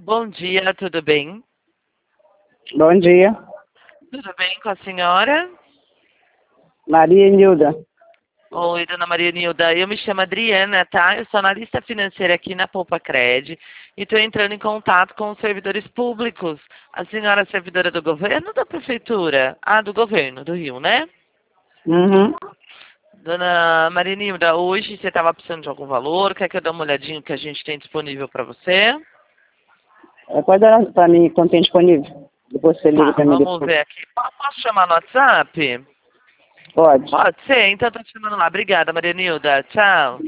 Bom dia, tudo bem? Bom dia, Tudo bem com a senhora? Maria Nilda. Oi, dona Maria Nilda. Eu me chamo Adriana, tá? Eu sou analista financeira aqui na Poupa Cred e estou entrando em contato com os servidores públicos. A senhora é servidora do governo ou da prefeitura? Ah, do governo, do Rio, né? Uhum. Dona Maria Nilda, hoje você estava precisando de algum valor? Quer que eu dê uma olhadinha no que a gente tem disponível para você? Pode dar para mim quando tem disponível. Depois você liga Tá, para mim vamos depois. ver aqui. Posso chamar no WhatsApp? Pode. Pode ser, então tô te chamando lá. Obrigada, Maria Nilda. Tchau.